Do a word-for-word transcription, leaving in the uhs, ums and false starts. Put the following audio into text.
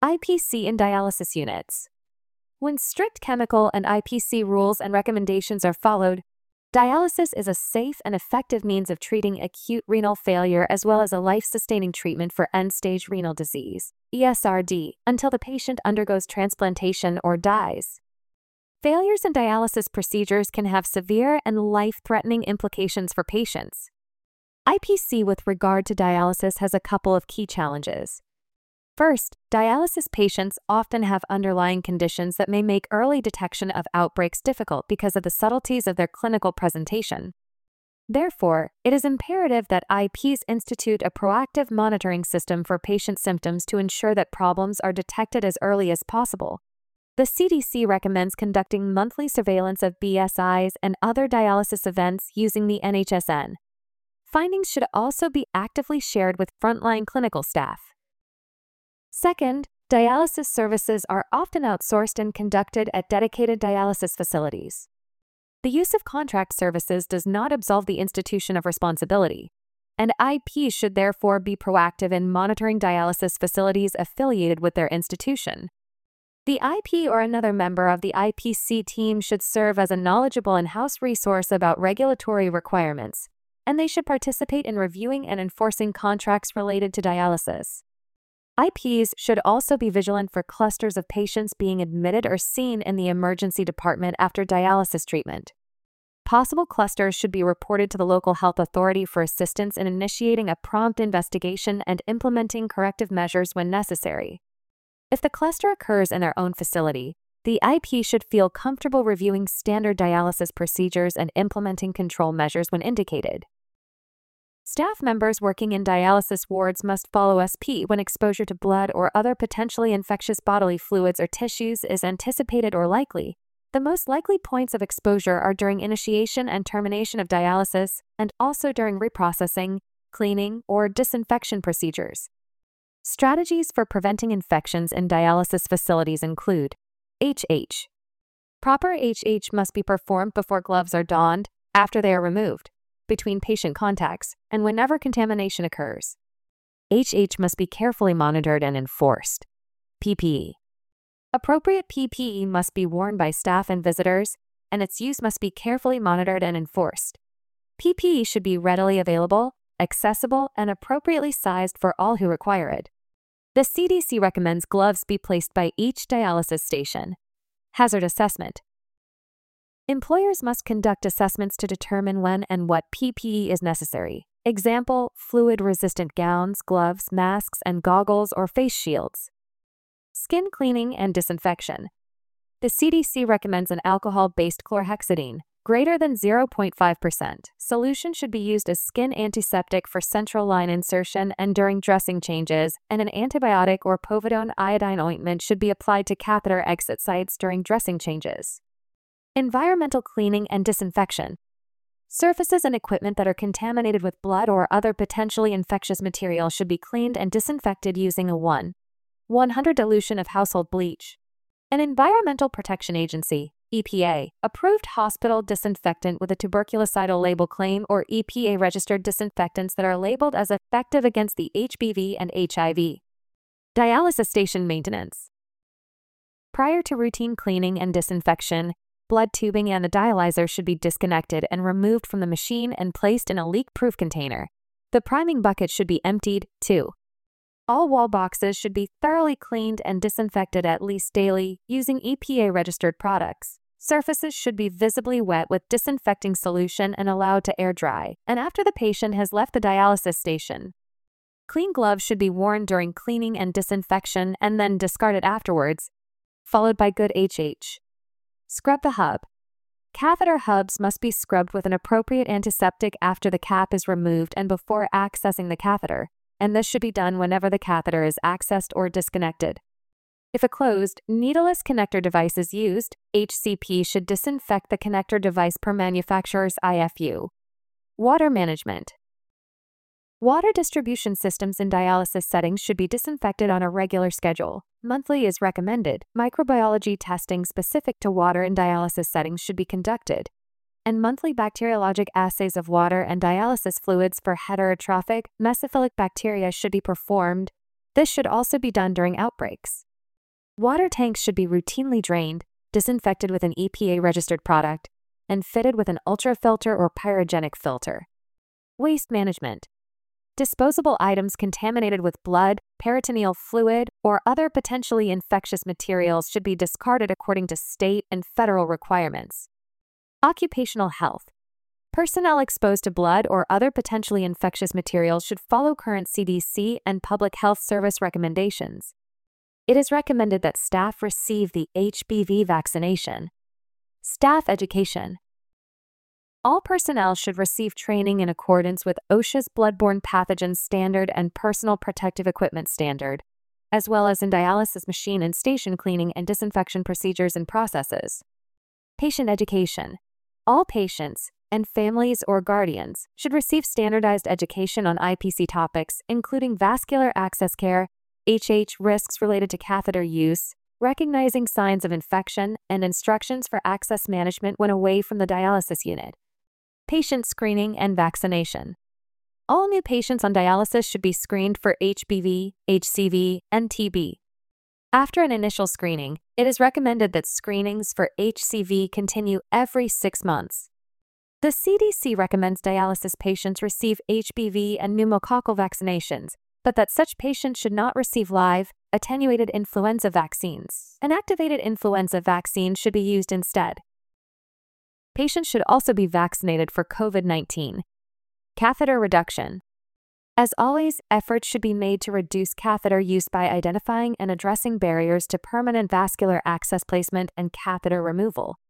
I P C in dialysis units. When strict chemical and I P C rules and recommendations are followed, dialysis is a safe and effective means of treating acute renal failure as well as a life-sustaining treatment for end-stage renal disease, E S R D, until the patient undergoes transplantation or dies. Failures in dialysis procedures can have severe and life-threatening implications for patients. I P C with regard to dialysis has a couple of key challenges. First, dialysis patients often have underlying conditions that may make early detection of outbreaks difficult because of the subtleties of their clinical presentation. Therefore, it is imperative that I Ps institute a proactive monitoring system for patient symptoms to ensure that problems are detected as early as possible. The C D C recommends conducting monthly surveillance of B S Is and other dialysis events using the N H S N. Findings should also be actively shared with frontline clinical staff. Second, dialysis services are often outsourced and conducted at dedicated dialysis facilities. The use of contract services does not absolve the institution of responsibility, and I Ps should therefore be proactive in monitoring dialysis facilities affiliated with their institution. The I P or another member of the I P C team should serve as a knowledgeable in-house resource about regulatory requirements, and they should participate in reviewing and enforcing contracts related to dialysis. I Ps should also be vigilant for clusters of patients being admitted or seen in the emergency department after dialysis treatment. Possible clusters should be reported to the local health authority for assistance in initiating a prompt investigation and implementing corrective measures when necessary. If the cluster occurs in their own facility, the I P should feel comfortable reviewing standard dialysis procedures and implementing control measures when indicated. Staff members working in dialysis wards must follow S P when exposure to blood or other potentially infectious bodily fluids or tissues is anticipated or likely. The most likely points of exposure are during initiation and termination of dialysis, and also during reprocessing, cleaning, or disinfection procedures. Strategies for preventing infections in dialysis facilities include H H. Proper H H must be performed before gloves are donned, after they are removed, between patient contacts, and whenever contamination occurs. H H must be carefully monitored and enforced. P P E. Appropriate P P E must be worn by staff and visitors, and its use must be carefully monitored and enforced. P P E should be readily available, accessible, and appropriately sized for all who require it. The C D C recommends gloves be placed by each dialysis station. Hazard assessment. Employers must conduct assessments to determine when and what P P E is necessary. Example, fluid-resistant gowns, gloves, masks, and goggles or face shields. Skin cleaning and disinfection. The C D C recommends an alcohol-based chlorhexidine, greater than zero point five percent. Solution should be used as skin antiseptic for central line insertion and during dressing changes, and an antibiotic or povidone iodine ointment should be applied to catheter exit sites during dressing changes. Environmental cleaning and disinfection. Surfaces and equipment that are contaminated with blood or other potentially infectious material should be cleaned and disinfected using a one hundred dilution of household bleach. An Environmental Protection Agency, E P A, approved hospital disinfectant with a tuberculocidal label claim or E P A-registered disinfectants that are labeled as effective against the H B V and H I V. Dialysis station maintenance. Prior to routine cleaning and disinfection, blood tubing and the dialyzer should be disconnected and removed from the machine and placed in a leak-proof container. The priming bucket should be emptied, too. All wall boxes should be thoroughly cleaned and disinfected at least daily using E P A-registered products. Surfaces should be visibly wet with disinfecting solution and allowed to air dry, and after the patient has left the dialysis station. Clean gloves should be worn during cleaning and disinfection and then discarded afterwards, followed by good H H. Scrub the hub. Catheter hubs must be scrubbed with an appropriate antiseptic after the cap is removed and before accessing the catheter, and this should be done whenever the catheter is accessed or disconnected. If a closed, needleless connector device is used, H C P should disinfect the connector device per manufacturer's I F U. Water management. Water distribution systems in dialysis settings should be disinfected on a regular schedule. Monthly is recommended. Microbiology testing specific to water in dialysis settings should be conducted, and monthly bacteriologic assays of water and dialysis fluids for heterotrophic, mesophilic bacteria should be performed. This should also be done during outbreaks. Water tanks should be routinely drained, disinfected with an E P A-registered product, and fitted with an ultrafilter or pyrogenic filter. Waste management. Disposable items contaminated with blood, peritoneal fluid, or other potentially infectious materials should be discarded according to state and federal requirements. Occupational health. Personnel exposed to blood or other potentially infectious materials should follow current C D C and Public Health Service recommendations. It is recommended that staff receive the H P V vaccination. Staff education. All personnel should receive training in accordance with OSHA's Bloodborne Pathogens Standard and Personal Protective Equipment Standard, as well as in dialysis machine and station cleaning and disinfection procedures and processes. Patient education. All patients and families or guardians should receive standardized education on I P C topics, including vascular access care, H H risks related to catheter use, recognizing signs of infection, and instructions for access management when away from the dialysis unit. Patient screening and vaccination. All new patients on dialysis should be screened for H B V, H C V, and T B. After an initial screening, it is recommended that screenings for H C V continue every six months. The C D C recommends dialysis patients receive H B V and pneumococcal vaccinations, but that such patients should not receive live, attenuated influenza vaccines. An activated influenza vaccine should be used instead. Patients should also be vaccinated for COVID nineteen. Catheter reduction. As always, efforts should be made to reduce catheter use by identifying and addressing barriers to permanent vascular access placement and catheter removal.